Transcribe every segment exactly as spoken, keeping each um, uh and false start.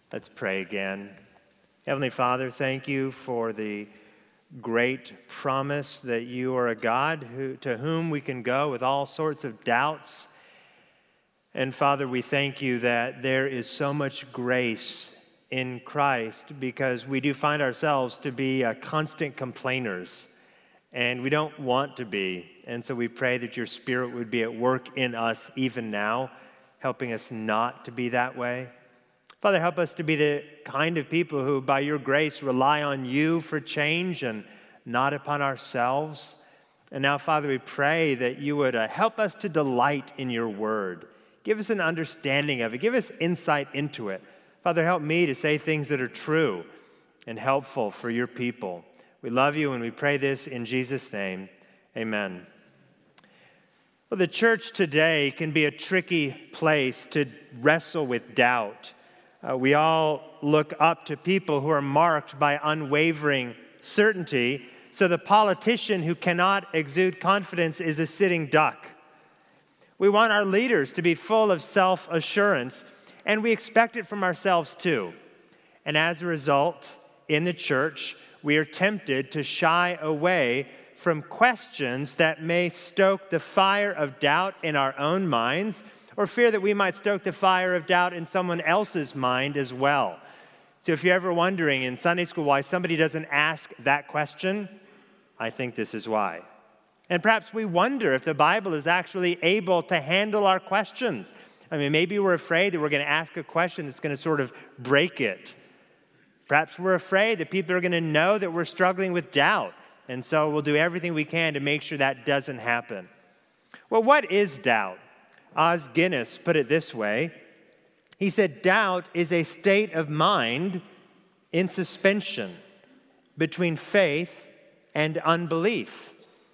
Let's pray again. Heavenly Father, thank you for the great promise that you are a God who, to whom we can go with all sorts of doubts. And Father, we thank you that there is so much grace in Christ, because we do find ourselves to be uh, constant complainers, and we don't want to be. And so we pray that your Spirit would be at work in us even now, helping us not to be that way. Father, help us to be the kind of people who, by your grace, rely on you for change and not upon ourselves. And now, Father, we pray that you would uh, help us to delight in your word. Give us an understanding of it. Give us insight into it. Father, help me to say things that are true and helpful for your people. We love you and we pray this in Jesus' name. Amen. Well, the church today can be a tricky place to wrestle with doubt. Uh, we all look up to people who are marked by unwavering certainty, so the politician who cannot exude confidence is a sitting duck. We want our leaders to be full of self-assurance, and we expect it from ourselves too. And as a result, in the church, we are tempted to shy away from questions that may stoke the fire of doubt in our own minds, or fear that we might stoke the fire of doubt in someone else's mind as well. So if you're ever wondering in Sunday school why somebody doesn't ask that question, I think this is why. And perhaps we wonder if the Bible is actually able to handle our questions. I mean, maybe we're afraid that we're going to ask a question that's going to sort of break it. Perhaps we're afraid that people are going to know that we're struggling with doubt, and so we'll do everything we can to make sure that doesn't happen. Well, what is doubt? Os Guinness put it this way. He said, doubt is a state of mind in suspension between faith and unbelief,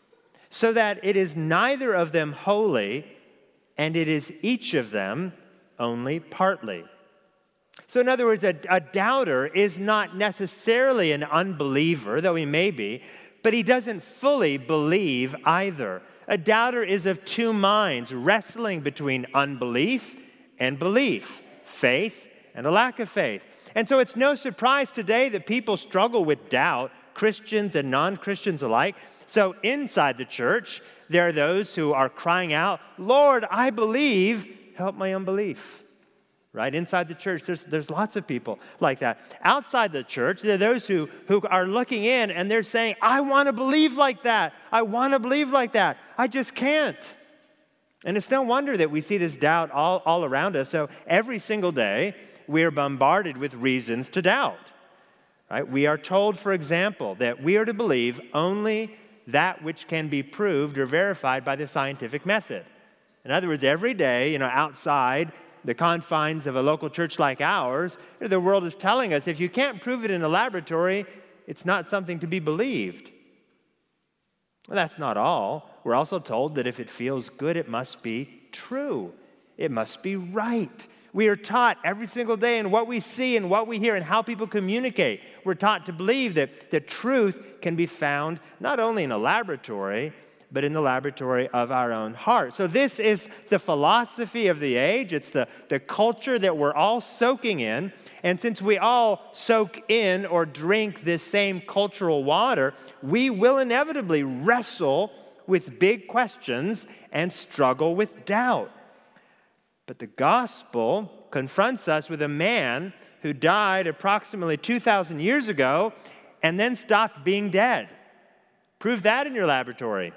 so that it is neither of them wholly, and it is each of them only partly. So in other words, a, a doubter is not necessarily an unbeliever, though he may be, but he doesn't fully believe either. A doubter is of two minds, wrestling between unbelief and belief, faith and a lack of faith. And so it's no surprise today that people struggle with doubt, Christians and non-Christians alike. So inside the church, there are those who are crying out, Lord, I believe, help my unbelief. Right? Inside the church, there's, there's lots of people like that. Outside the church, there are those who, who are looking in and they're saying, I want to believe like that. I want to believe like that. I just can't. And it's no wonder that we see this doubt all, all around us. So every single day, we are bombarded with reasons to doubt. Right? We are told, for example, that we are to believe only that which can be proved or verified by the scientific method. In other words, every day, you know, outside the confines of a local church like ours, the world is telling us if you can't prove it in a laboratory, it's not something to be believed. Well, that's not all. We're also told that if it feels good, it must be true. It must be right. We are taught every single day in what we see and what we hear and how people communicate. We're taught to believe that the truth can be found not only in a laboratory, but in the laboratory of our own heart. So this is the philosophy of the age. It's the, the culture that we're all soaking in. And since we all soak in or drink this same cultural water, we will inevitably wrestle with big questions and struggle with doubt. But the gospel confronts us with a man who died approximately two thousand years ago and then stopped being dead. Prove that in your laboratory.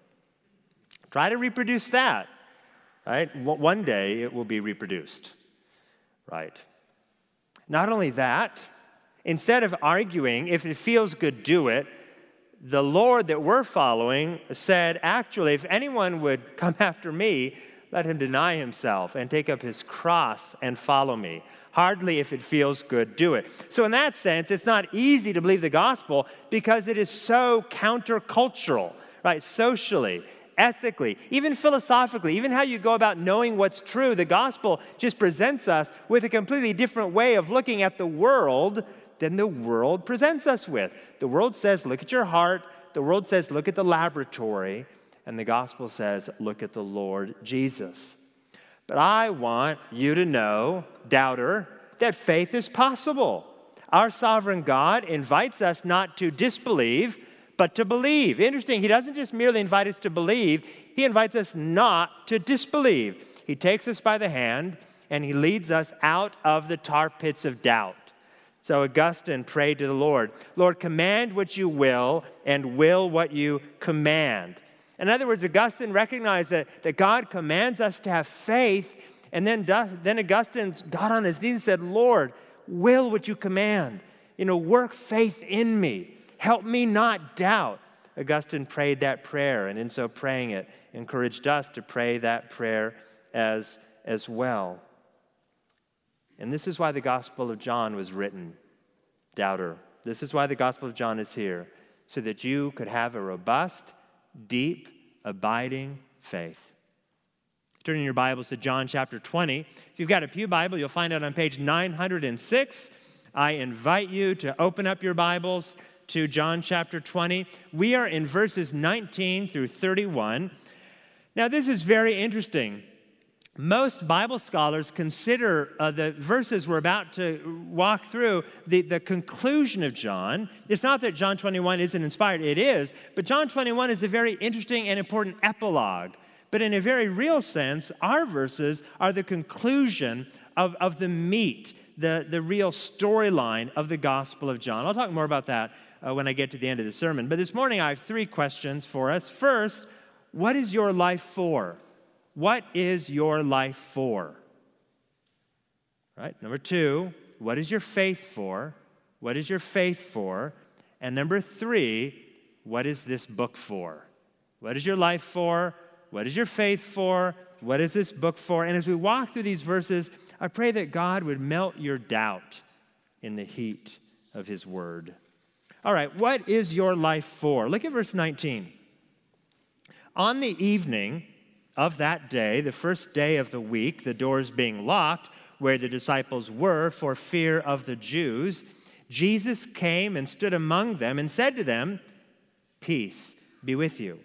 Try to reproduce that, right? One day it will be reproduced, right? Not only that, instead of arguing, if it feels good, do it, the Lord that we're following said, actually, if anyone would come after me, let him deny himself and take up his cross and follow me. Hardly if it feels good, do it. So in that sense, it's not easy to believe the gospel because it is so countercultural, right? Socially, ethically, even philosophically, even how you go about knowing what's true, the gospel just presents us with a completely different way of looking at the world than the world presents us with. The world says, look at your heart. The world says, look at the laboratory. And the gospel says, look at the Lord Jesus. But I want you to know, doubter, that faith is possible. Our sovereign God invites us not to disbelieve, but to believe. Interesting, he doesn't just merely invite us to believe, he invites us not to disbelieve. He takes us by the hand and he leads us out of the tar pits of doubt. So Augustine prayed to the Lord, Lord, command what you will and will what you command. In other words, Augustine recognized that, that God commands us to have faith, and then, then Augustine got on his knees and said, Lord, will what you command. You know, work faith in me. Help me not doubt. Augustine prayed that prayer, and in so praying it, encouraged us to pray that prayer as, as well. And this is why the Gospel of John was written, doubter. This is why the Gospel of John is here, so that you could have a robust, deep, abiding faith. Turning your Bibles to John chapter twenty. If you've got a pew Bible, you'll find it on page nine hundred six. I invite you to open up your Bibles to John chapter twenty. We are in verses nineteen through thirty-one. Now, this is very interesting. Most Bible scholars consider uh, the verses we're about to walk through the, the conclusion of John. It's not that John twenty-one isn't inspired, it is, but John twenty-one is a very interesting and important epilogue. But in a very real sense, our verses are the conclusion of, of the meat, the, the real storyline of the Gospel of John. I'll talk more about that uh, when I get to the end of the sermon. But this morning I have three questions for us. First, what is your life for? What is your life for? Right? Number two, what is your faith for? What is your faith for? And number three, what is this book for? What is your life for? What is your faith for? What is this book for? And as we walk through these verses, I pray that God would melt your doubt in the heat of his word. All right, what is your life for? Look at verse nineteen. On the evening of that day, the first day of the week, the doors being locked where the disciples were for fear of the Jews, Jesus came and stood among them and said to them, "Peace be with you."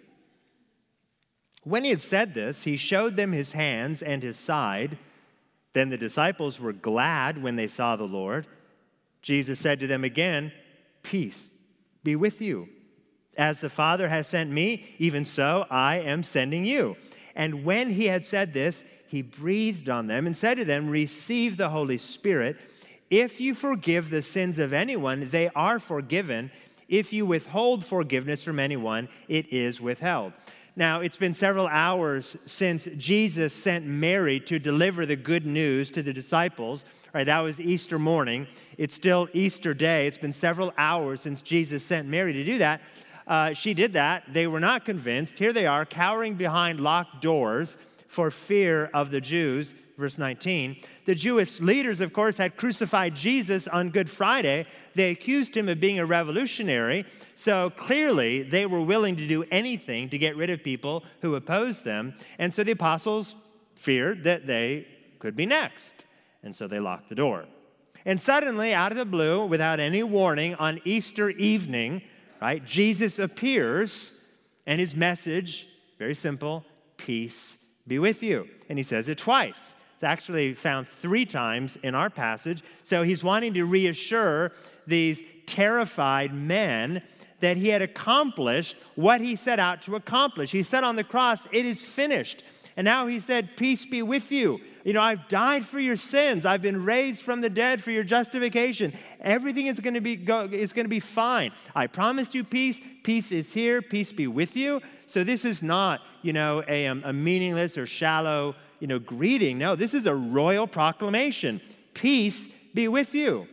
When he had said this, he showed them his hands and his side. Then the disciples were glad when they saw the Lord. Jesus said to them again, "Peace be with you. As the Father has sent me, even so I am sending you." And when he had said this, he breathed on them and said to them, "Receive the Holy Spirit. If you forgive the sins of anyone, they are forgiven. If you withhold forgiveness from anyone, it is withheld." Now, it's been several hours since Jesus sent Mary to deliver the good news to the disciples. Right, that was Easter morning. It's still Easter day. It's been several hours since Jesus sent Mary to do that. Uh, she did that. They were not convinced. Here they are, cowering behind locked doors for fear of the Jews. Verse nineteen. The Jewish leaders, of course, had crucified Jesus on Good Friday. They accused him of being a revolutionary. So clearly, they were willing to do anything to get rid of people who opposed them. And so the apostles feared that they could be next. And so they locked the door. And suddenly, out of the blue, without any warning, on Easter evening, right, Jesus appears, and his message, very simple, "Peace be with you." And he says it twice. It's actually found three times in our passage. So he's wanting to reassure these terrified men that he had accomplished what he set out to accomplish. He said on the cross, "It is finished." And now he said, "Peace be with you. You know, I've died for your sins. I've been raised from the dead for your justification. Everything is going to be go, is going to be fine. I promised you peace. Peace is here. Peace be with you." So this is not, you know, a, a meaningless or shallow, you know, greeting. No, this is a royal proclamation. Peace be with you.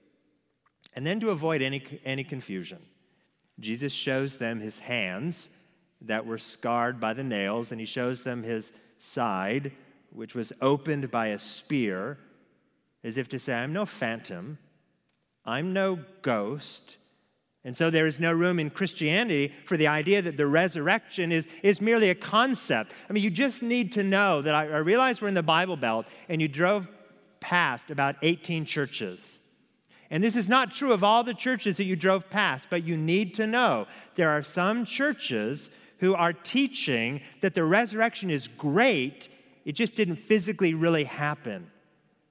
And then to avoid any, any confusion, Jesus shows them his hands that were scarred by the nails, and he shows them his side, which was opened by a spear, as if to say, I'm no phantom, I'm no ghost. And so there is no room in Christianity for the idea that the resurrection is, is merely a concept. I mean, you just need to know that I, I realize we're in the Bible Belt, and you drove past about eighteen churches. And this is not true of all the churches that you drove past, but you need to know there are some churches who are teaching that the resurrection is great, it just didn't physically really happen.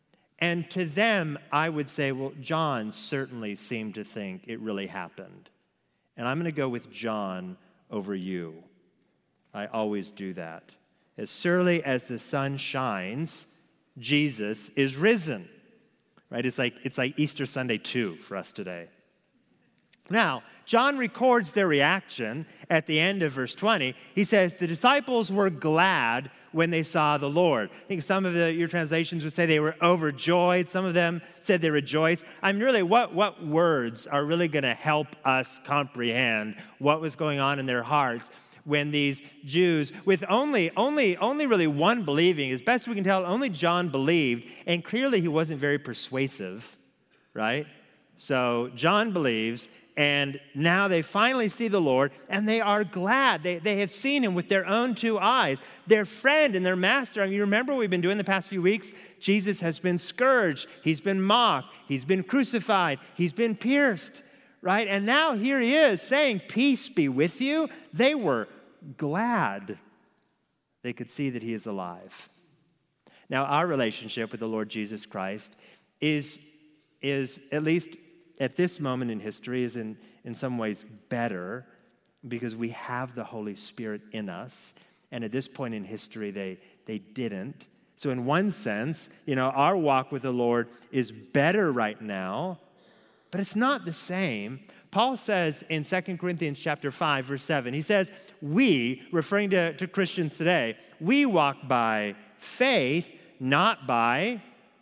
And to them, I would say, well, John certainly seemed to think it really happened. And I'm going to go with John over you. I always do that. As surely as the sun shines, Jesus is risen. Right? It's like, it's like Easter Sunday two for us today. Now, John records their reaction at the end of verse twenty. He says, the disciples were glad when they saw the Lord. I think some of the, your translations would say they were overjoyed. Some of them said they rejoiced. I mean, really, what, what words are really going to help us comprehend what was going on in their hearts when these Jews, with only, only, only really one believing, as best we can tell, only John believed, and clearly he wasn't very persuasive, right? So John believes, and now they finally see the Lord, and they are glad. They, they have seen him with their own two eyes. Their friend and their master. I mean, you remember what we've been doing the past few weeks? Jesus has been scourged. He's been mocked. He's been crucified. He's been pierced, right? And now here he is saying, peace be with you. They were glad they could see that he is alive. Now, our relationship with the Lord Jesus Christ is, is at least at this moment in history, is in, in some ways better because we have the Holy Spirit in us. And at this point in history, they, they didn't. So in one sense, you know, our walk with the Lord is better right now, but it's not the same. Paul says in Second Corinthians chapter five, verse seven, he says, we, referring to, to Christians today, we walk by faith, not by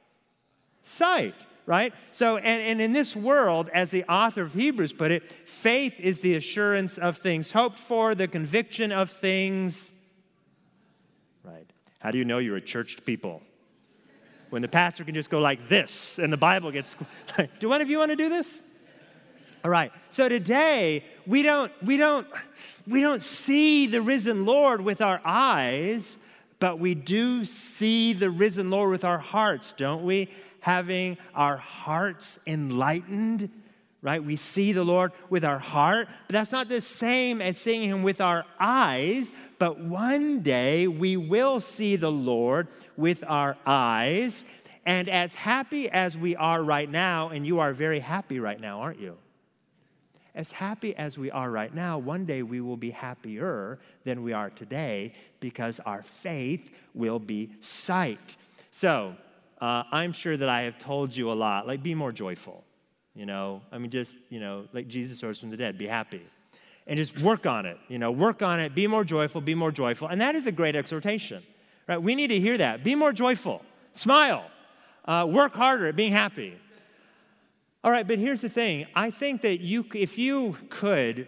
sight. Right? So, and, and in this world, as the author of Hebrews put it, faith is the assurance of things hoped for, the conviction of things. Right. How do you know you're a churched people? When the pastor can just go like this and the Bible gets, do one of you want to do this? All right. So today, we don't, we don't, we don't see the risen Lord with our eyes, but we do see the risen Lord with our hearts, don't we? Having our hearts enlightened, right? We see the Lord with our heart, but that's not the same as seeing him with our eyes. But one day we will see the Lord with our eyes. And as happy as we are right now, and you are very happy right now, aren't you? As happy as we are right now, one day we will be happier than we are today because our faith will be sight. So, Uh, I'm sure that I have told you a lot, like be more joyful, you know. I mean, just, you know, like Jesus rose from the dead, be happy. And just work on it, you know, work on it, be more joyful, be more joyful. And that is a great exhortation, right? We need to hear that. Be more joyful, smile, uh, work harder at being happy. All right, but here's the thing. I think that you, if you could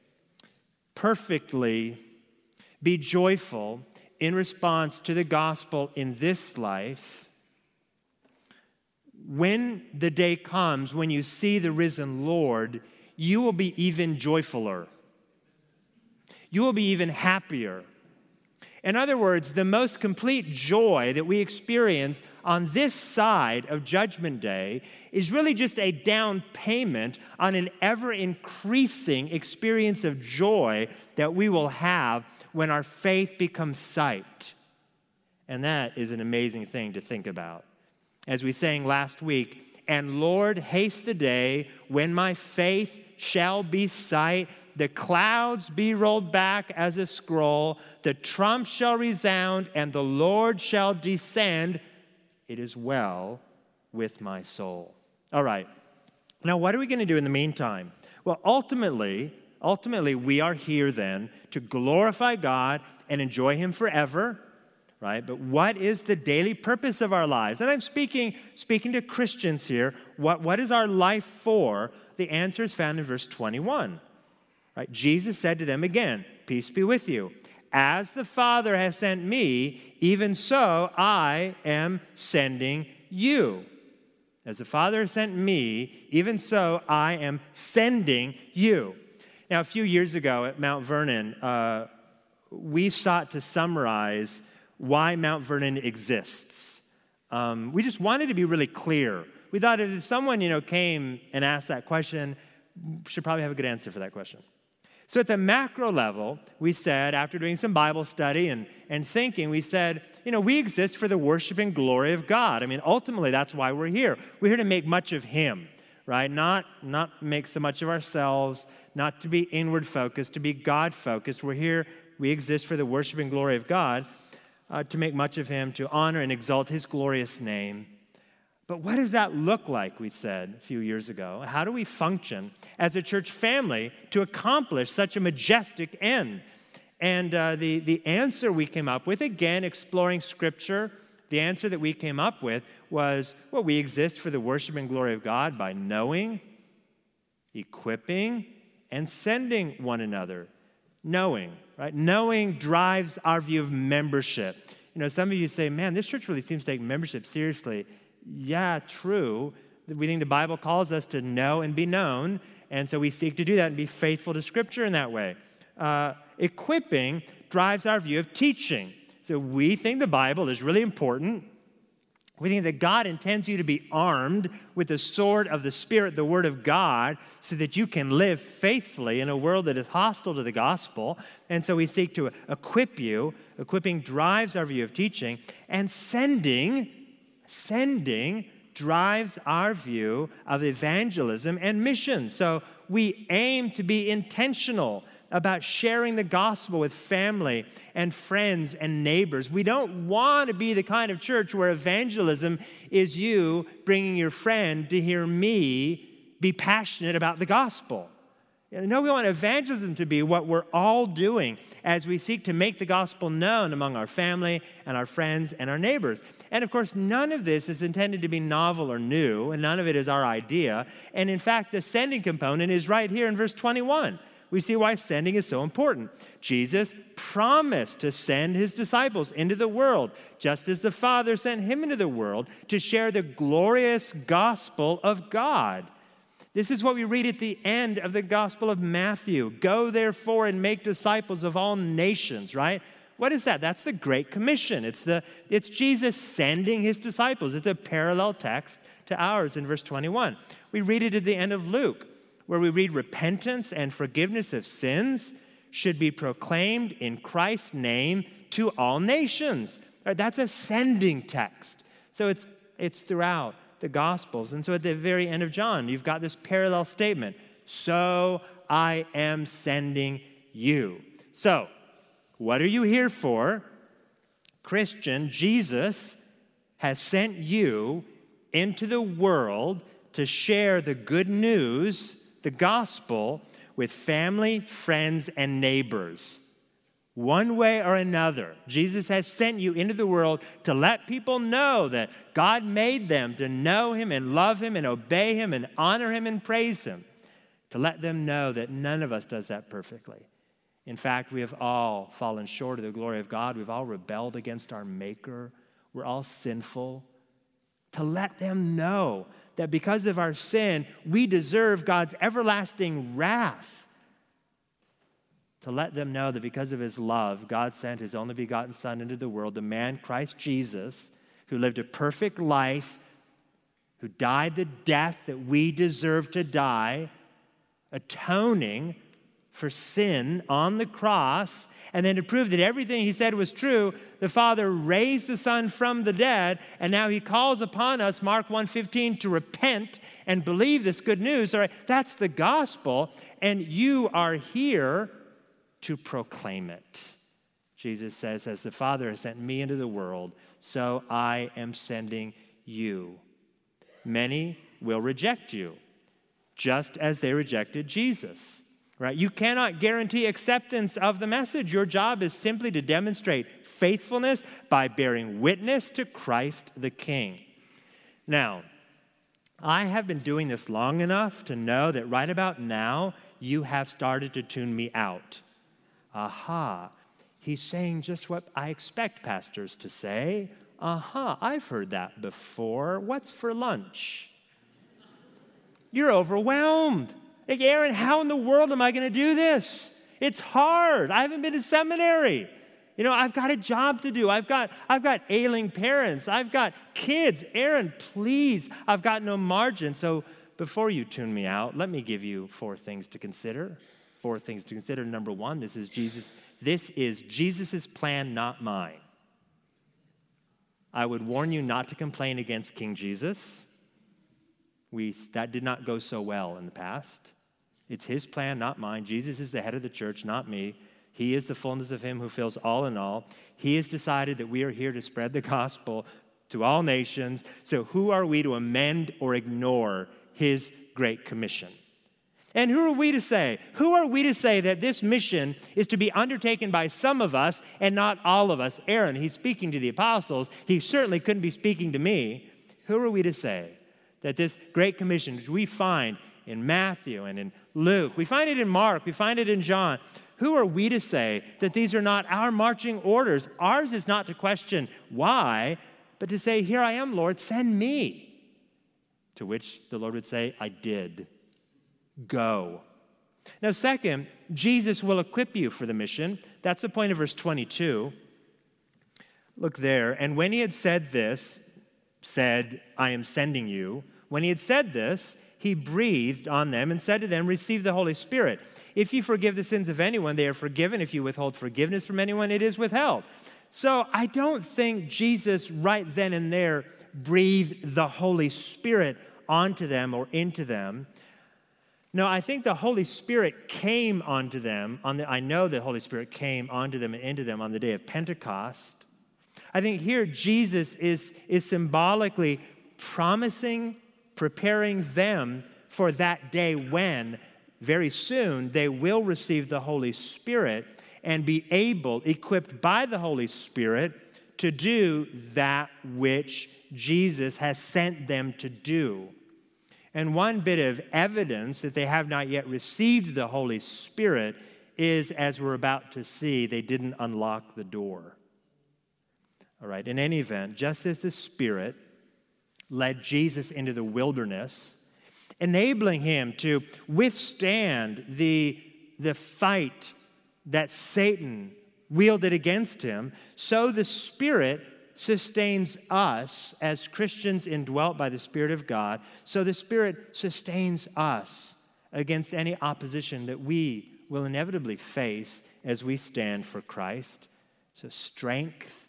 perfectly be joyful in response to the gospel in this life, when the day comes, when you see the risen Lord, you will be even joyfuler. You will be even happier. In other words, the most complete joy that we experience on this side of Judgment Day is really just a down payment on an ever-increasing experience of joy that we will have when our faith becomes sight. And that is an amazing thing to think about. As we sang last week, and Lord, haste the day when my faith shall be sight, the clouds be rolled back as a scroll, the trump shall resound, and the Lord shall descend. It is well with my soul. All right. Now, what are we going to do in the meantime? Well, ultimately, ultimately, we are here then to glorify God and enjoy him forever. Right? But what is the daily purpose of our lives? And I'm speaking, speaking to Christians here. What, what is our life for? The answer is found in verse twenty-one. Right? Jesus said to them again, peace be with you. As the Father has sent me, even so I am sending you. As the Father has sent me, even so I am sending you. Now, a few years ago at Mount Vernon, uh, we sought to summarize why Mount Vernon exists. Um, we just wanted to be really clear. We thought if someone, you know, came and asked that question, we should probably have a good answer for that question. So at the macro level, we said, after doing some Bible study and, and thinking, we said, you know, we exist for the worship and glory of God. I mean, ultimately, that's why we're here. We're here to make much of him, right? Not, not make so much of ourselves, not to be inward focused, to be God focused. We're here, we exist for the worship and glory of God, uh, to make much of him, to honor and exalt his glorious name. But what does that look like, we said a few years ago? How do we function as a church family to accomplish such a majestic end? And uh, the, the answer we came up with, again, exploring Scripture, the answer that we came up with was, well, we exist for the worship and glory of God by knowing, equipping, and sending one another. Knowing, right? Knowing drives our view of membership. You know, some of you say, man, this church really seems to take membership seriously. Yeah, true. We think the Bible calls us to know and be known, and so we seek to do that and be faithful to Scripture in that way. Uh, equipping drives our view of teaching. So we think the Bible is really important. We think that God intends you to be armed with the sword of the Spirit, the Word of God, so that you can live faithfully in a world that is hostile to the gospel. And so we seek to equip you. Equipping drives our view of teaching. And sending, sending drives our view of evangelism and mission. So we aim to be intentional about sharing the gospel with family and friends and neighbors. We don't want to be the kind of church where evangelism is you bringing your friend to hear me be passionate about the gospel. No, we want evangelism to be what we're all doing as we seek to make the gospel known among our family and our friends and our neighbors. And of course, none of this is intended to be novel or new, and none of it is our idea. And in fact, the sending component is right here in verse twenty-one. We see why sending is so important. Jesus promised to send his disciples into the world, just as the Father sent him into the world to share the glorious gospel of God. This is what we read at the end of the Gospel of Matthew. Go, therefore, and make disciples of all nations, right? What is that? That's the Great Commission. It's, the, it's Jesus sending his disciples. It's a parallel text to ours in verse twenty-one. We read it at the end of Luke, where we read repentance and forgiveness of sins should be proclaimed in Christ's name to all nations. Right, that's a sending text. So it's, it's throughout the Gospels. And so at the very end of John, you've got this parallel statement. So I am sending you. So what are you here for? Christian, Jesus has sent you into the world to share the good news, the gospel, with family, friends, and neighbors. One way or another, Jesus has sent you into the world to let people know that God made them to know him and love him and obey him and honor him and praise him. To let them know that none of us does that perfectly. In fact, we have all fallen short of the glory of God. We've all rebelled against our Maker. We're all sinful. To let them know that because of our sin, we deserve God's everlasting wrath. To let them know that because of his love, God sent his only begotten Son into the world, the man Christ Jesus, who lived a perfect life, who died the death that we deserve to die, atoning for sin on the cross. And then to prove that everything he said was true, the Father raised the Son from the dead, and now he calls upon us, Mark one fifteen, to repent and believe this good news. All right, that's the gospel, and you are here to proclaim it. Jesus says, as the Father has sent me into the world, so I am sending you. Many will reject you, just as they rejected Jesus. Right? You cannot guarantee acceptance of the message. Your job is simply to demonstrate faithfulness by bearing witness to Christ the King. Now, I have been doing this long enough to know that right about now, you have started to tune me out. Aha, he's saying just what I expect pastors to say. Aha, I've heard that before. What's for lunch? You're overwhelmed. Like, Aaron, how in the world am I going to do this? It's hard. I haven't been to seminary. You know, I've got a job to do. I've got, I've got ailing parents. I've got kids. Aaron, please, I've got no margin. So before you tune me out, let me give you four things to consider. Four things to consider. Number one, this is Jesus. This is Jesus's plan, not mine. I would warn you not to complain against King Jesus. We, that did not go so well in the past. It's his plan, not mine. Jesus is the head of the church, not me. He is the fullness of him who fills all in all. He has decided that we are here to spread the gospel to all nations. So who are we to amend or ignore his great commission? And who are we to say? Who are we to say that this mission is to be undertaken by some of us and not all of us? Aaron, he's speaking to the apostles. He certainly couldn't be speaking to me. Who are we to say that this great commission, which we find in Matthew and in Luke, we find it in Mark, we find it in John, who are we to say that these are not our marching orders? Ours is not to question why, but to say, here I am, Lord, send me. To which the Lord would say, I did. Go. Now, second, Jesus will equip you for the mission. That's the point of verse twenty-two. Look there. And when he had said this, said, I am sending you. When he had said this, he breathed on them and said to them, receive the Holy Spirit. If you forgive the sins of anyone, they are forgiven. If you withhold forgiveness from anyone, it is withheld. So I don't think Jesus right then and there breathed the Holy Spirit onto them or into them. No, I think the Holy Spirit came onto them. On the, I know the Holy Spirit came onto them and into them on the day of Pentecost. I think here Jesus is, is symbolically promising, preparing them for that day when very soon they will receive the Holy Spirit and be able, equipped by the Holy Spirit, to do that which Jesus has sent them to do. And one bit of evidence that they have not yet received the Holy Spirit is, as we're about to see, they didn't unlock the door. All right, in any event, just as the Spirit led Jesus into the wilderness, enabling him to withstand the, the fight that Satan wielded against him, so the Spirit sustains us as Christians indwelt by the Spirit of God. So the Spirit sustains us against any opposition that we will inevitably face as we stand for Christ. So strength,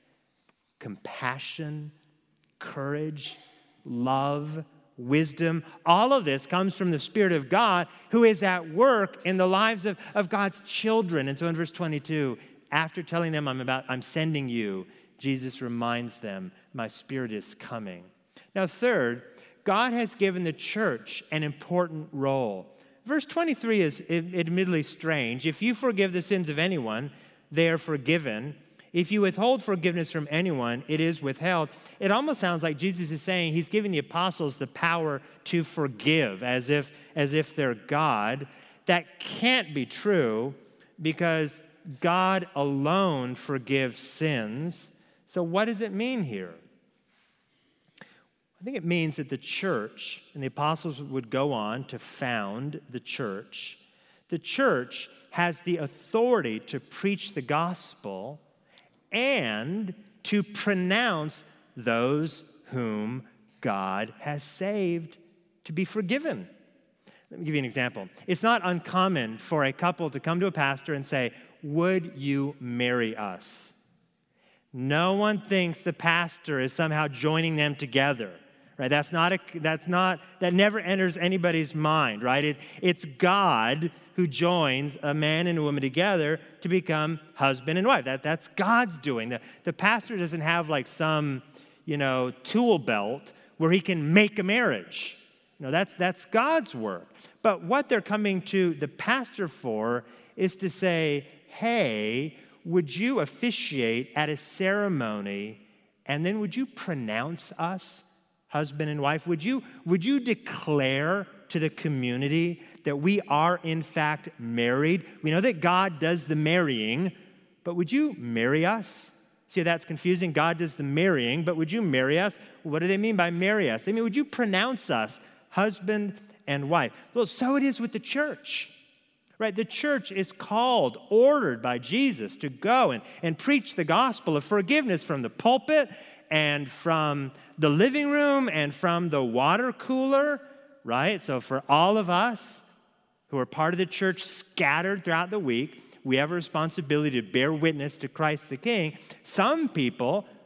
compassion, courage, love, wisdom, all of this comes from the Spirit of God who is at work in the lives of, of God's children. And so in verse twenty-two, after telling them I'm about, I'm sending you, Jesus reminds them, my Spirit is coming. Now, third, God has given the church an important role. Verse twenty-three is admittedly strange. If you forgive the sins of anyone, they are forgiven. If you withhold forgiveness from anyone, it is withheld. It almost sounds like Jesus is saying he's giving the apostles the power to forgive, as if, as if they're God. That can't be true because God alone forgives sins. So what does it mean here? I think it means that the church, and the apostles would go on to found the church, the church has the authority to preach the gospel and to pronounce those whom God has saved to be forgiven. Let me give you an example. It's not uncommon for a couple to come to a pastor and say, would you marry us? No one thinks the pastor is somehow joining them together, right? That's not, a, that's not, that never enters anybody's mind, right? It, it's God who joins a man and a woman together to become husband and wife. That, that's God's doing. The, the pastor doesn't have like some, you know, tool belt where he can make a marriage. No, that's, that's God's work. But what they're coming to the pastor for is to say, hey, would you officiate at a ceremony and then would you pronounce us husband and wife? Would you, would you declare to the community that we are in fact married? We know that God does the marrying, but would you marry us? See, that's confusing. God does the marrying, but would you marry us? What do they mean by marry us? They mean, would you pronounce us husband and wife? Well, so it is with the church. Right? The church is called, ordered by Jesus to go and, and preach the gospel of forgiveness from the pulpit and from the living room and from the water cooler, right? So for all of us who are part of the church scattered throughout the week, we have a responsibility to bear witness to Christ the King. Some people,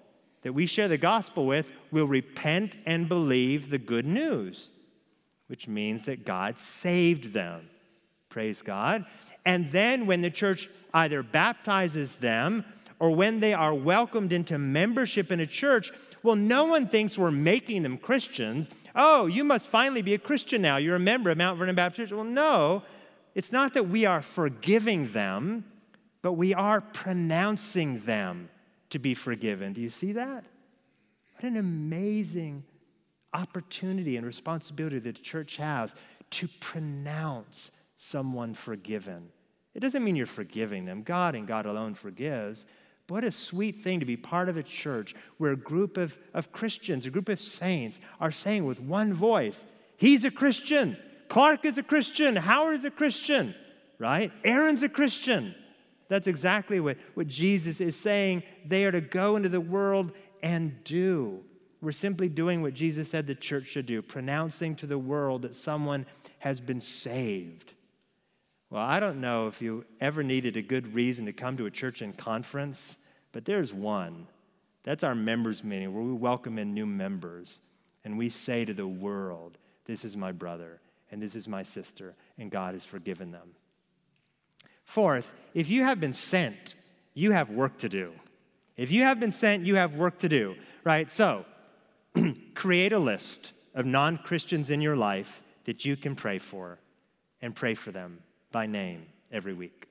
that we share the gospel with will repent and believe the good news, which means that God saved them. Praise God. And then when the church either baptizes them or when they are welcomed into membership in a church, well, no one thinks we're making them Christians. Oh, you must finally be a Christian now. You're a member of Mount Vernon Baptist Church. Well, no, it's not that we are forgiving them, but we are pronouncing them to be forgiven. Do you see that? What an amazing opportunity and responsibility that the church has to pronounce someone forgiven. It doesn't mean you're forgiving them. God and God alone forgives. But what a sweet thing to be part of a church where a group of, of Christians, a group of saints are saying with one voice, he's a Christian. Clark is a Christian. Howard is a Christian, right? Aaron's a Christian. That's exactly what, what Jesus is saying. They are to go into the world and do. We're simply doing what Jesus said the church should do, pronouncing to the world that someone has been saved. Well, I don't know if you ever needed a good reason to come to a church and conference, but there's one. That's our members meeting where we welcome in new members and we say to the world, this is my brother and this is my sister and God has forgiven them. Fourth, if you have been sent, you have work to do. If you have been sent, you have work to do, right? So create a list of non-Christians in your life that you can pray for and pray for them by name every week.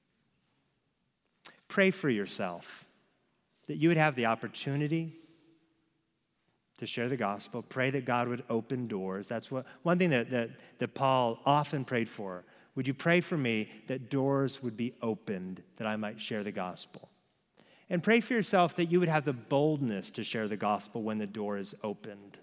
Pray for yourself that you would have the opportunity to share the gospel. Pray that God would open doors. That's what one thing that, that, that Paul often prayed for. Would you pray for me that doors would be opened that I might share the gospel? And pray for yourself that you would have the boldness to share the gospel when the door is opened.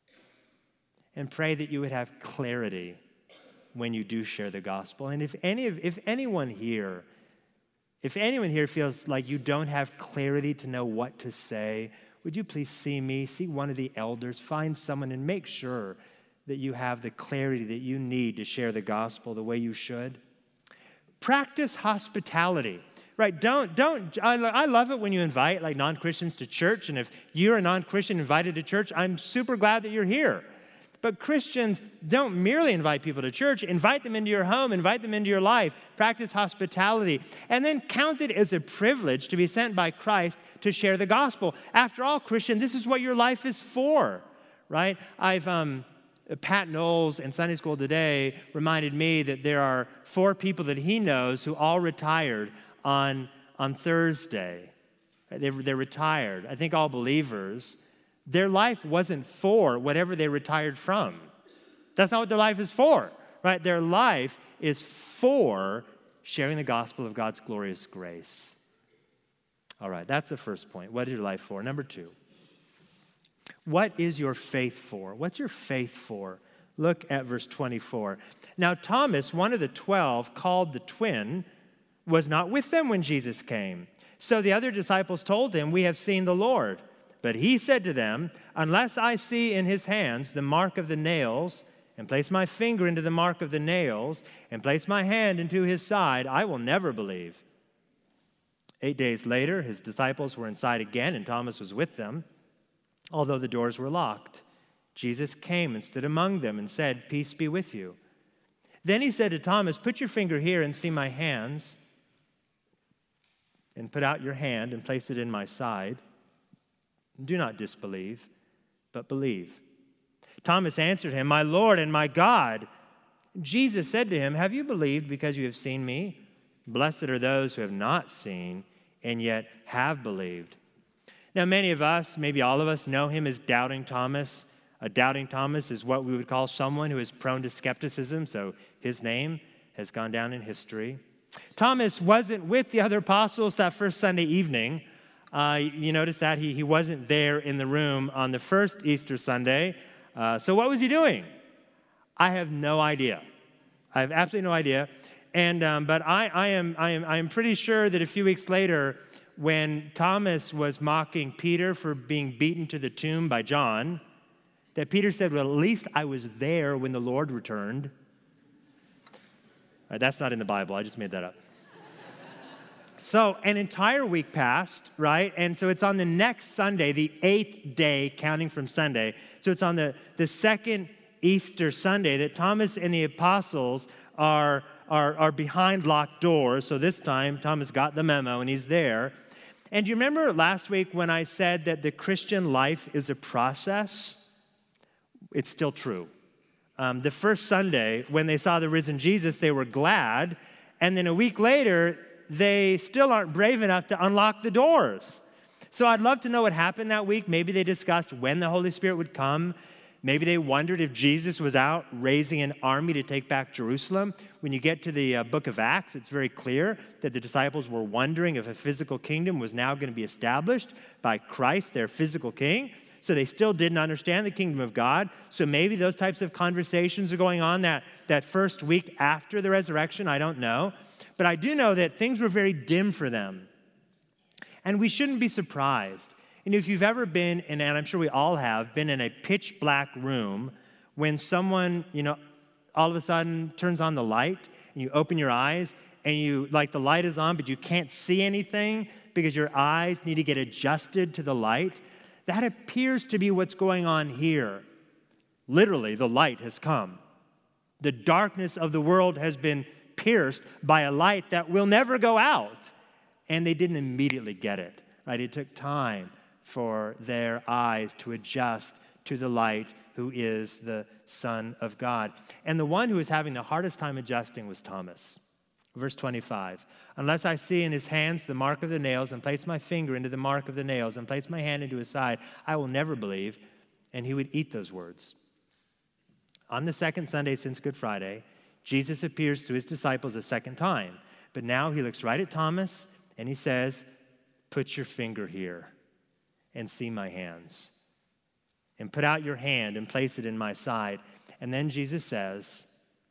And pray that you would have clarity when you do share the gospel. And if any of, if anyone here, if anyone here feels like you don't have clarity to know what to say, would you please see me, see one of the elders, find someone and make sure that you have the clarity that you need to share the gospel the way you should. Practice hospitality. Right, don't, don't, I, I love it when you invite like non-Christians to church, and if you're a non-Christian invited to church, I'm super glad that you're here. But Christians don't merely invite people to church, invite them into your home, invite them into your life, practice hospitality, and then count it as a privilege to be sent by Christ to share the gospel. After all, Christian, this is what your life is for, right? I've, um, Pat Knowles in Sunday School today reminded me that there are four people that he knows who all retired on, on Thursday. They're, they're retired. I think all believers. Their life wasn't for whatever they retired from. That's not what their life is for, right? Their life is for sharing the gospel of God's glorious grace. All right, that's the first point. What is your life for? Number two, what is your faith for? What's your faith for? Look at verse twenty-four. Now, Thomas, one of the twelve, called the twin, was not with them when Jesus came. So the other disciples told him, "We have seen the Lord." But he said to them, "Unless I see in his hands the mark of the nails, and place my finger into the mark of the nails, and place my hand into his side, I will never believe." Eight days later, his disciples were inside again, and Thomas was with them, although the doors were locked. Jesus came and stood among them and said, "Peace be with you." Then he said to Thomas, "Put your finger here and see my hands, and put out your hand and place it in my side. Do not disbelieve, but believe." Thomas answered him, "My Lord and my God." Jesus said to him, "Have you believed because you have seen me? Blessed are those who have not seen and yet have believed." Now, many of us, maybe all of us, know him as Doubting Thomas. A Doubting Thomas is what we would call someone who is prone to skepticism, so his name has gone down in history. Thomas wasn't with the other apostles that first Sunday evening. Uh, you notice that he, he wasn't there in the room on the first Easter Sunday. Uh, so what was he doing? I have no idea. I have absolutely no idea. And um, but I, I am I am I am pretty sure that a few weeks later, when Thomas was mocking Peter for being beaten to the tomb by John, that Peter said, "Well, at least I was there when the Lord returned." Uh, that's not in the Bible. I just made that up. So an entire week passed, right? And so it's on the next Sunday, the eighth day, counting from Sunday. So it's on the, the second Easter Sunday that Thomas and the apostles are, are, are behind locked doors. So this time, Thomas got the memo and he's there. And do you remember last week when I said that the Christian life is a process? It's still true. Um, the first Sunday, when they saw the risen Jesus, they were glad. And then a week later, they still aren't brave enough to unlock the doors. So I'd love to know what happened that week. Maybe they discussed when the Holy Spirit would come. Maybe they wondered if Jesus was out raising an army to take back Jerusalem. When you get to the uh, book of Acts, it's very clear that the disciples were wondering if a physical kingdom was now going to be established by Christ, their physical king. So they still didn't understand the kingdom of God. So maybe those types of conversations are going on that, that first week after the resurrection. I don't know. But I do know that things were very dim for them. And we shouldn't be surprised. And if you've ever been, in, and I'm sure we all have, been in a pitch black room when someone, you know, all of a sudden turns on the light and you open your eyes and you, like the light is on, but you can't see anything because your eyes need to get adjusted to the light. That appears to be what's going on here. Literally, the light has come. The darkness of the world has been pierced by a light that will never go out. And they didn't immediately get it, right? It took time for their eyes to adjust to the light who is the Son of God. And the one who was having the hardest time adjusting was Thomas. Verse twenty-five, unless I see in his hands the mark of the nails and place my finger into the mark of the nails and place my hand into his side, I will never believe. And he would eat those words. On the second Sunday since Good Friday, Jesus appears to his disciples a second time. But now he looks right at Thomas and he says, put your finger here and see my hands. And put out your hand and place it in my side. And then Jesus says,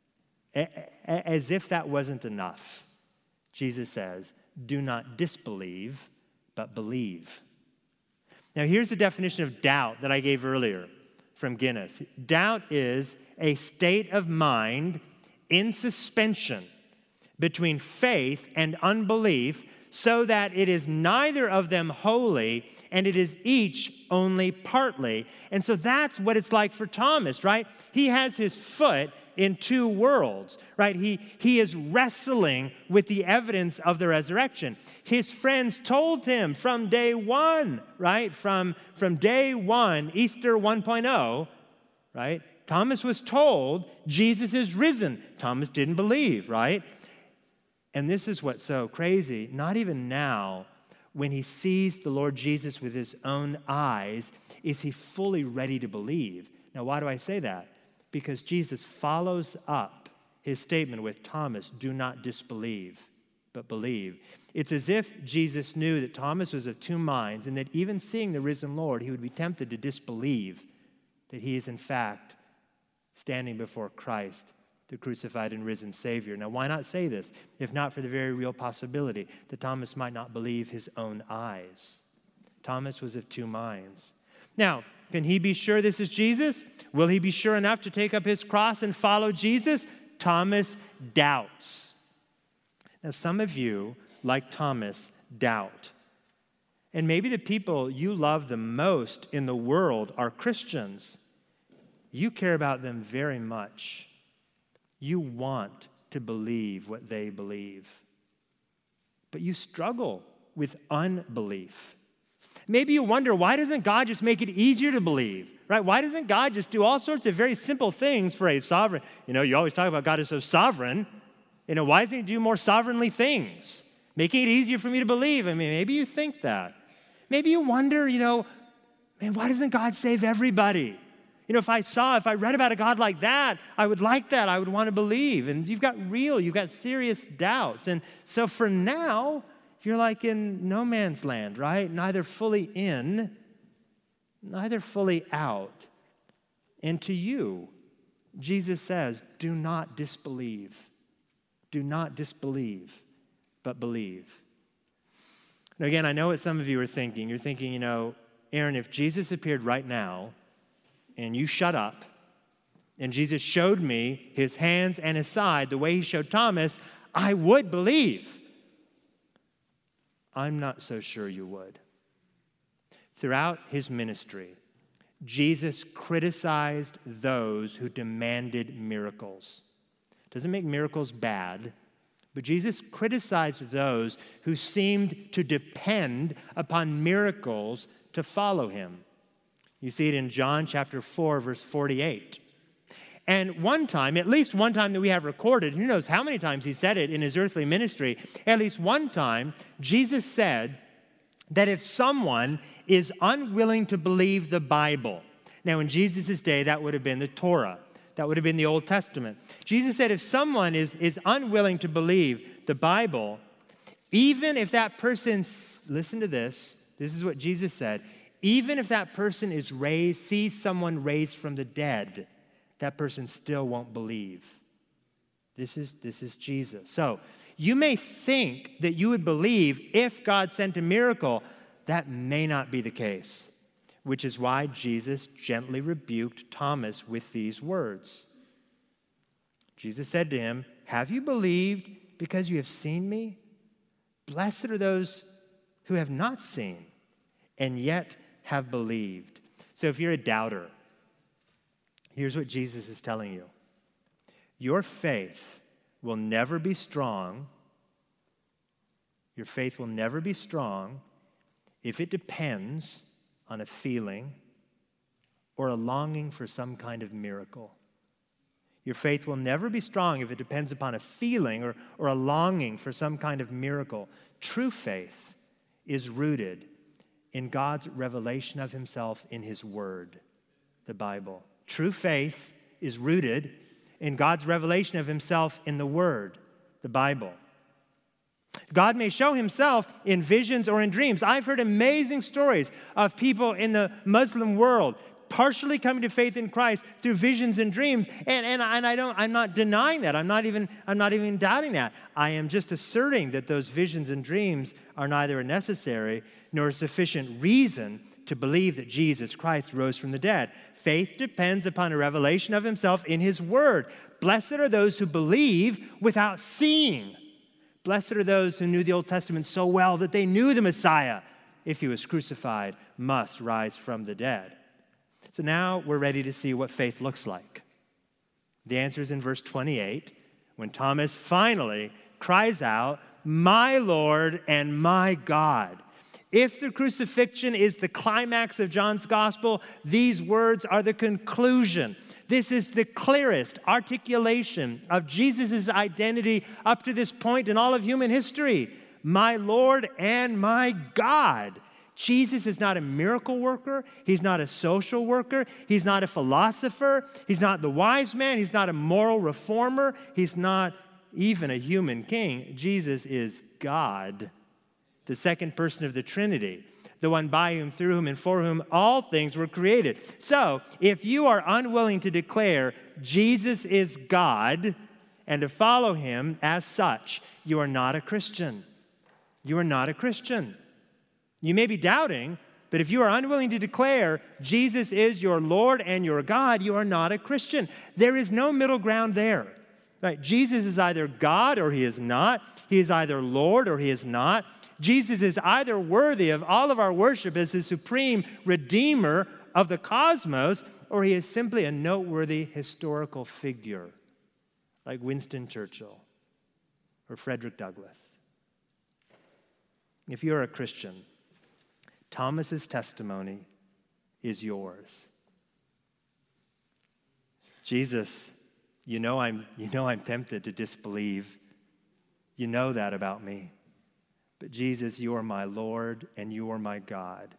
as if that wasn't enough, Jesus says, do not disbelieve, but believe. Now here's the definition of doubt that I gave earlier from Guinness. Doubt is a state of mind in suspension between faith and unbelief, so that it is neither of them wholly, and it is each only partly. And so that's what it's like for Thomas, right? He has his foot in two worlds, right? He, he is wrestling with the evidence of the resurrection. His friends told him from day one, right? From, from day one, Easter one point oh, right? Thomas was told Jesus is risen. Thomas didn't believe, right? And this is what's so crazy. Not even now, when he sees the Lord Jesus with his own eyes, is he fully ready to believe. Now, why do I say that? Because Jesus follows up his statement with Thomas, do not disbelieve, but believe. It's as if Jesus knew that Thomas was of two minds and that even seeing the risen Lord, he would be tempted to disbelieve that he is in fact standing before Christ, the crucified and risen Savior. Now, why not say this, if not for the very real possibility that Thomas might not believe his own eyes? Thomas was of two minds. Now, can he be sure this is Jesus? Will he be sure enough to take up his cross and follow Jesus? Thomas doubts. Now, some of you, like Thomas, doubt. And maybe the people you love the most in the world are Christians. You care about them very much. You want to believe what they believe. But you struggle with unbelief. Maybe you wonder, why doesn't God just make it easier to believe, right? Why doesn't God just do all sorts of very simple things for a sovereign? You know, you always talk about God is so sovereign. You know, why doesn't he do more sovereignly things, making it easier for me to believe? I mean, maybe you think that. Maybe you wonder, you know, man, why doesn't God save everybody? You know, if I saw, if I read about a God like that, I would like that. I would want to believe. And you've got real, you've got serious doubts. And so for now, you're like in no man's land, right? Neither fully in, neither fully out. And to you, Jesus says, do not disbelieve. Do not disbelieve, but believe. Now again, I know what some of you are thinking. You're thinking, you know, Aaron, if Jesus appeared right now, and you shut up, and Jesus showed me his hands and his side the way he showed Thomas, I would believe. I'm not so sure you would. Throughout his ministry, Jesus criticized those who demanded miracles. Doesn't make miracles bad, but Jesus criticized those who seemed to depend upon miracles to follow him. You see it in John chapter four, verse forty-eight. And one time, at least one time that we have recorded, who knows how many times he said it in his earthly ministry, at least one time, Jesus said that if someone is unwilling to believe the Bible, now in Jesus' day, that would have been the Torah. That would have been the Old Testament. Jesus said if someone is, is unwilling to believe the Bible, even if that person, listen to this, this is what Jesus said, even if that person is raised, sees someone raised from the dead, that person still won't believe. This is, this is Jesus. So you may think that you would believe if God sent a miracle. That may not be the case, which is why Jesus gently rebuked Thomas with these words. Jesus said to him, have you believed because you have seen me? Blessed are those who have not seen and yet have believed. So if you're a doubter, here's what Jesus is telling you. Your faith will never be strong. Your faith will never be strong if it depends on a feeling or a longing for some kind of miracle. Your faith will never be strong if it depends upon a feeling or, or a longing for some kind of miracle. True faith is rooted in God's revelation of himself in his word, the Bible. True faith is rooted in God's revelation of himself in the word, the Bible. God may show himself in visions or in dreams. I've heard amazing stories of people in the Muslim world partially coming to faith in Christ through visions and dreams. And, and, and I don't, I'm not denying that. I'm not even, I'm not even doubting that. I am just asserting that those visions and dreams are neither a necessary nor a sufficient reason to believe that Jesus Christ rose from the dead. Faith depends upon a revelation of himself in his word. Blessed are those who believe without seeing. Blessed are those who knew the Old Testament so well that they knew the Messiah, if he was crucified, must rise from the dead. So now we're ready to see what faith looks like. The answer is in verse twenty-eight, when Thomas finally cries out, my Lord and my God. If the crucifixion is the climax of John's gospel, these words are the conclusion. This is the clearest articulation of Jesus' identity up to this point in all of human history. My Lord and my God. Jesus is not a miracle worker. He's not a social worker. He's not a philosopher. He's not the wise man. He's not a moral reformer. He's not even a human king. Jesus is God, the second person of the Trinity, the one by whom, through whom, and for whom all things were created. So, if you are unwilling to declare Jesus is God and to follow him as such, you are not a Christian. You are not a Christian. You may be doubting, but if you are unwilling to declare Jesus is your Lord and your God, you are not a Christian. There is no middle ground there. Right? Jesus is either God or he is not. He is either Lord or he is not. Jesus is either worthy of all of our worship as the supreme redeemer of the cosmos, or he is simply a noteworthy historical figure like Winston Churchill or Frederick Douglass. If you're a Christian, Thomas's testimony is yours. Jesus, you know I'm, you know I'm tempted to disbelieve. You know that about me. But Jesus, you are my Lord and you are my God.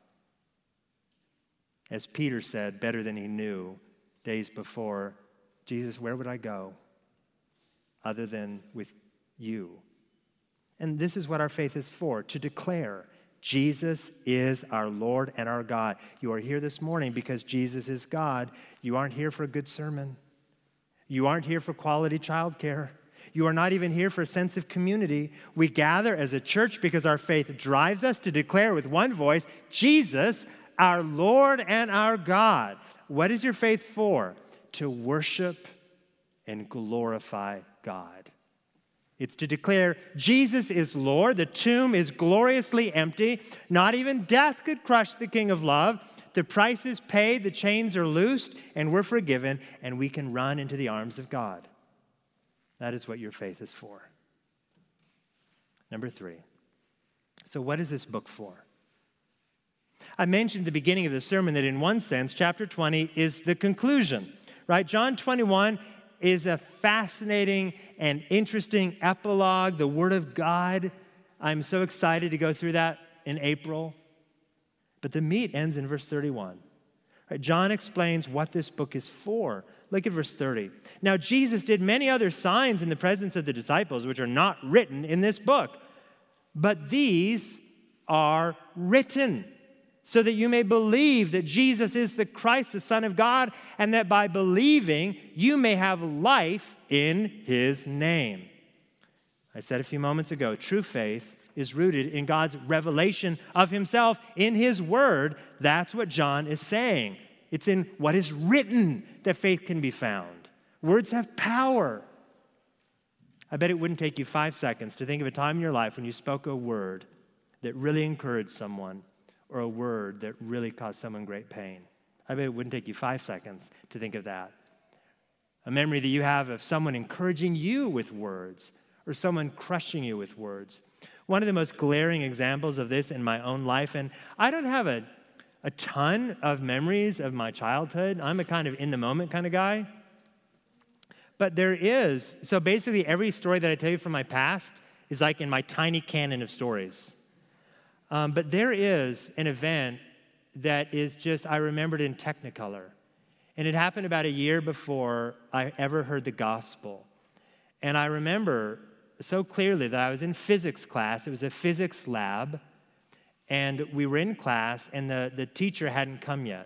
As Peter said, better than he knew days before, Jesus, where would I go other than with you? And this is what our faith is for, to declare Jesus is our Lord and our God. You are here this morning because Jesus is God. You aren't here for a good sermon. You aren't here for quality childcare. You are not even here for a sense of community. We gather as a church because our faith drives us to declare with one voice, Jesus, our Lord and our God. What is your faith for? To worship and glorify God. It's to declare Jesus is Lord. The tomb is gloriously empty. Not even death could crush the King of love. The price is paid, the chains are loosed, and we're forgiven, and we can run into the arms of God. That is what your faith is for. Number three. So what is this book for? I mentioned at the beginning of the sermon that in one sense, chapter twenty is the conclusion, right? John twenty-one is a fascinating and interesting epilogue, the Word of God. I'm so excited to go through that in April. But the meat ends in verse thirty-one. Right? John explains what this book is for. Look at verse thirty. Now, Jesus did many other signs in the presence of the disciples, which are not written in this book. But these are written so that you may believe that Jesus is the Christ, the Son of God, and that by believing you may have life in his name. I said a few moments ago, true faith is rooted in God's revelation of himself in his word. That's what John is saying. It's in what is written that faith can be found. Words have power. I bet it wouldn't take you five seconds to think of a time in your life when you spoke a word that really encouraged someone or a word that really caused someone great pain. I bet it wouldn't take you five seconds to think of that. A memory that you have of someone encouraging you with words or someone crushing you with words. One of the most glaring examples of this in my own life, and I don't have a, a ton of memories of my childhood. I'm a kind of in-the-moment kind of guy. But there is, so basically every story that I tell you from my past is like in my tiny canon of stories. Um, but there is an event that is just, I remembered in Technicolor. And it happened about a year before I ever heard the gospel. And I remember so clearly that I was in physics class. It was a physics lab. And we were in class, and the, the teacher hadn't come yet.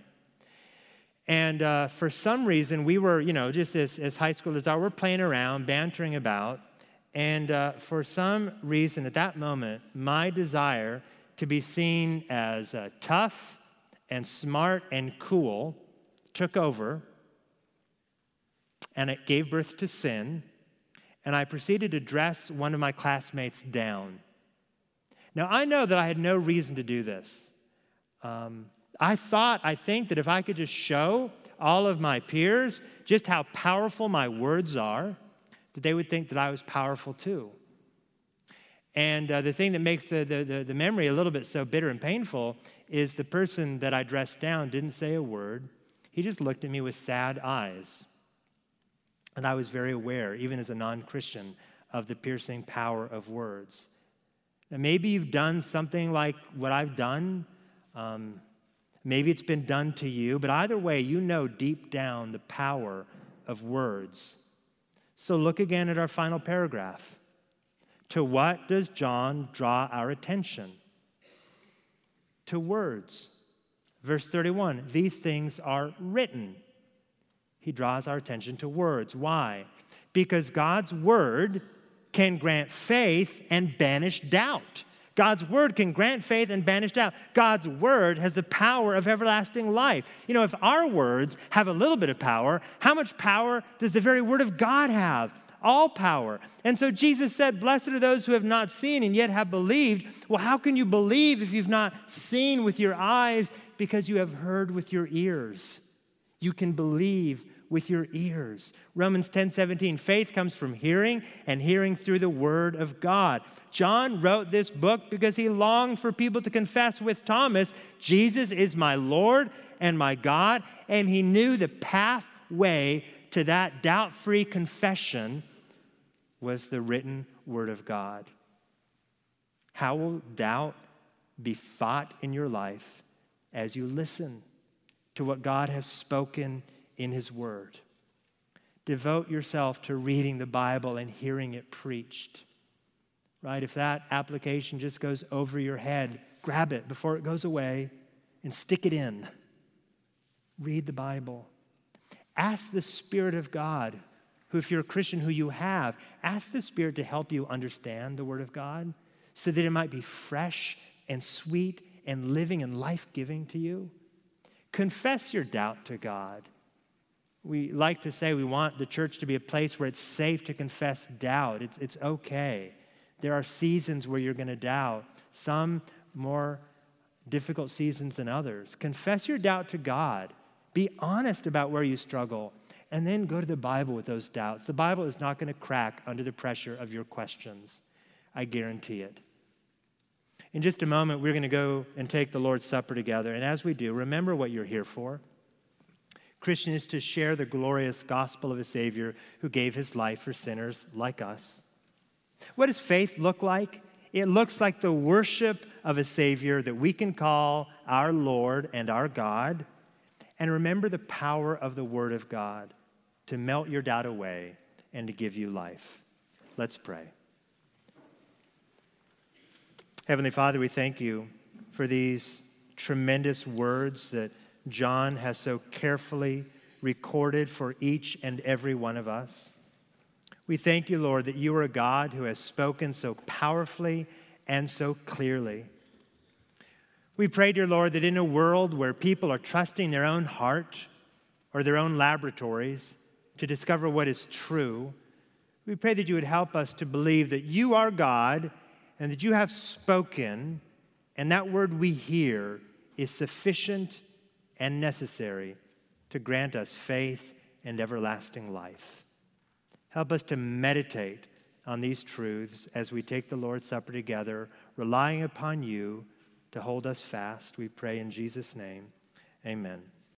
And uh, for some reason, we were, you know, just as, as high schoolers are, we're playing around, bantering about. And uh, for some reason, at that moment, my desire to be seen as uh, tough and smart and cool took over. And it gave birth to sin. And I proceeded to dress one of my classmates down. Now, I know that I had no reason to do this. Um, I thought, I think that if I could just show all of my peers just how powerful my words are, that they would think that I was powerful too. And uh, the thing that makes the, the, the memory a little bit so bitter and painful is the person that I dressed down didn't say a word. He just looked at me with sad eyes. And I was very aware, even as a non-Christian, of the piercing power of words. Now, maybe you've done something like what I've done. Um, maybe it's been done to you. But either way, you know deep down the power of words. So look again at our final paragraph. To what does John draw our attention? To words. Verse thirty-one, these things are written. He draws our attention to words. Why? Because God's word can grant faith and banish doubt. God's word can grant faith and banish doubt. God's word has the power of everlasting life. You know, if our words have a little bit of power, how much power does the very word of God have? All power. And so Jesus said, blessed are those who have not seen and yet have believed. Well, how can you believe if you've not seen with your eyes? Because you have heard with your ears. You can believe with your ears. Romans ten seventeen, faith comes from hearing, and hearing through the word of God. John wrote this book because he longed for people to confess with Thomas, Jesus is my Lord and my God, and he knew the pathway to that doubt-free confession was the written word of God. How will doubt be fought in your life as you listen to what God has spoken in his word? Devote yourself to reading the Bible and hearing it preached. Right? If that application just goes over your head, grab it before it goes away and stick it in. Read the Bible. Ask the Spirit of God, who if you're a Christian, who you have, ask the Spirit to help you understand the Word of God so that it might be fresh and sweet and living and life-giving to you. Confess your doubt to God. we like to say we want the church to be a place where it's safe to confess doubt. It's, it's okay. There are seasons where you're going to doubt, some more difficult seasons than others. Confess your doubt to God. Be honest about where you struggle, and then go to the Bible with those doubts. The Bible is not going to crack under the pressure of your questions. I guarantee it. In just a moment, we're going to go and take the Lord's Supper together. And as we do, remember what you're here for. Christian is to share the glorious gospel of a Savior who gave his life for sinners like us. What does faith look like? It looks like the worship of a Savior that we can call our Lord and our God. And remember the power of the Word of God to melt your doubt away and to give you life. Let's pray. Heavenly Father, we thank you for these tremendous words that John has so carefully recorded for each and every one of us. We thank you, Lord, that you are a God who has spoken so powerfully and so clearly. We pray, dear Lord, that in a world where people are trusting their own heart or their own laboratories to discover what is true, we pray that you would help us to believe that you are God and that you have spoken, and that word we hear is sufficient and necessary to grant us faith and everlasting life. Help us to meditate on these truths as we take the Lord's Supper together, relying upon you to hold us fast. We pray in Jesus' name, amen.